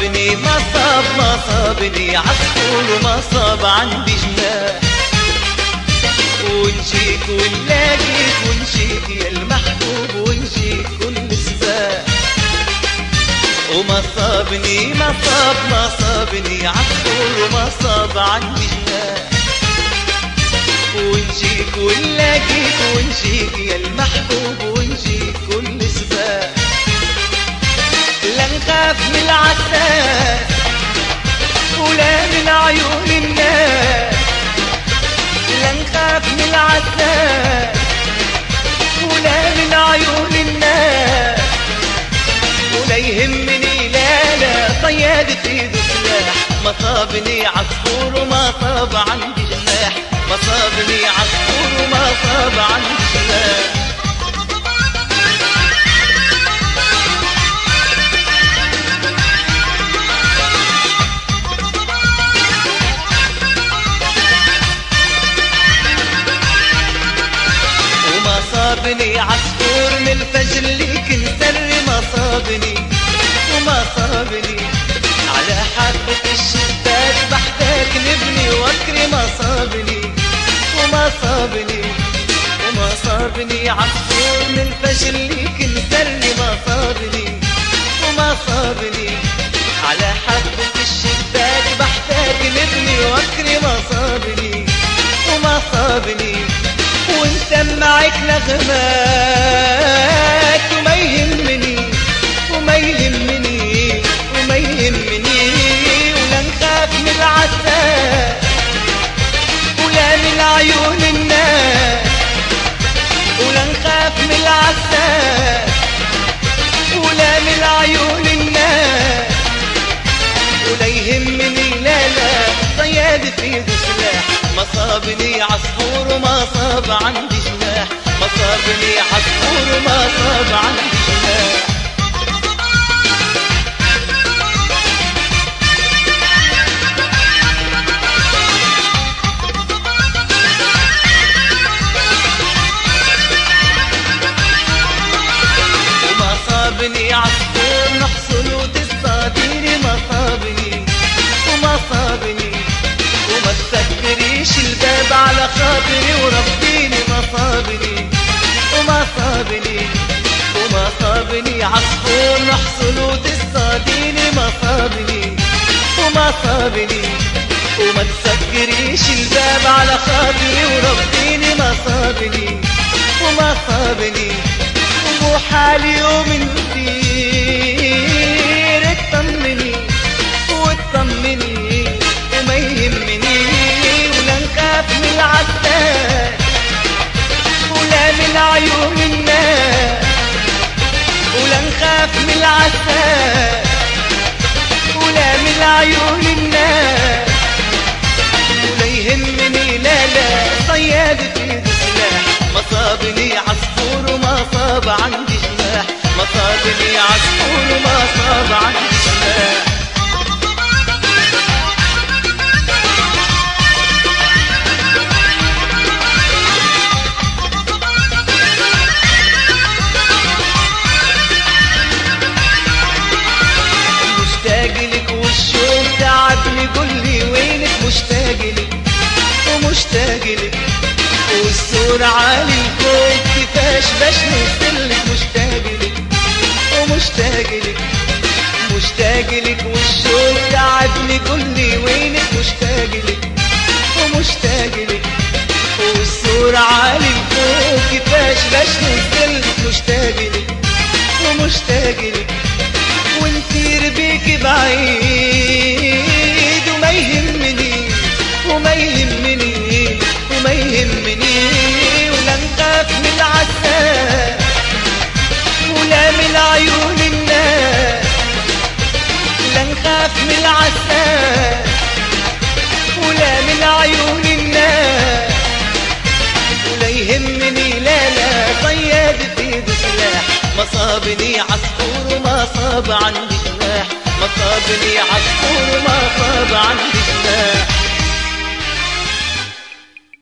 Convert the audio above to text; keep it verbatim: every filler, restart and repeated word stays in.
صابني ما صاب ما صابني عصفور وما صاب عندي جناح، ونجيك ونلاقيك ونجيك يا المحبوب ونجيك كل سباح. وما صابني ما صاب ما صابني عصفور وما صاب عندي جناح، ونجيك ونلاقيك ونجيك يا المحبوب ونجيك كل سباح. لا نخاف من العساس ولا من عيون الناس، لا نخاف من العساس ولا من عيون الناس، ولا يهمني لا لا صياد في ايده سلاح. ما صابني عصفور وما صاب عندي جناح، ما صابني عصفور وما صاب عندي جناح. وما صابني عصفور من الفجر اللي كنت سري، ما صابني وما صابني على حافة الشباك بحداك نبني وكري. ما صابني وما صابني وما صابني عصفور من الفجر اللي كنت سري، ما صابني وما صابني على حافة الشباك بحداك نبني وكري. ما صابني وما صابني ونسمعك نغمات وما يهمني وما يهمني وما يهمني، ولا نخاف من العساس ولا من عيون الناس، ولا نخاف من العساس ولا من عيون الناس، ولا يهمني لا لا صياد في ايده سلاح. ما صابني عصفور وما صاب عندي جناح، ما صابني عصفور وما صاب عندي جناح. وما صابني عصفور نحصل وتصاديني، ما صابني وما صابني وما تسكريش الباب على خاطري وربيني. ما صابني وما صابني وما صابني عصفور نحصل وتصاديني. ما صابني وما صابني وما تسكريش الباب على خاطري وربيني. ما صابني وما صابني ومو حالي يوم كتير اطمني واطمني وما يهمني، ولا نخاف من العساس ولا من عيون الناس، ولا نخاف من العساس ولا من عيون الناس، ولا يهمني لا لا صياد في ايده سلاح. ما صابني عصفور وما صاب عندي جناح، ما صابني عصفور وما صاب عندي جناح. مشتاقلك والشوق تعبني قولي وينك، مشتاقلك ومشتاقلك والسور عالي الفوق كيفاش باش نوصلك. مشتاقلك ومشتاقلك مشتاقلك والشوق تعبني قولي وينك، مشتاقلك ومشتاقلك والسور عالي الفوق كيفاش باش نوصلك. مشتاقلك ومشتاقلك ونطير بيك بعيد وما يهمني وما يهمني وما يهمني، ولا نخاف من العساس ولا من عيون الناس، لا نخاف من العساس ولا من عيون الناس، ولا يهمني لا لا صياد في ايده سلاح. ما صابني عصفور وما صاب عندي جناح، ما صابني عصفور وما صاب عندي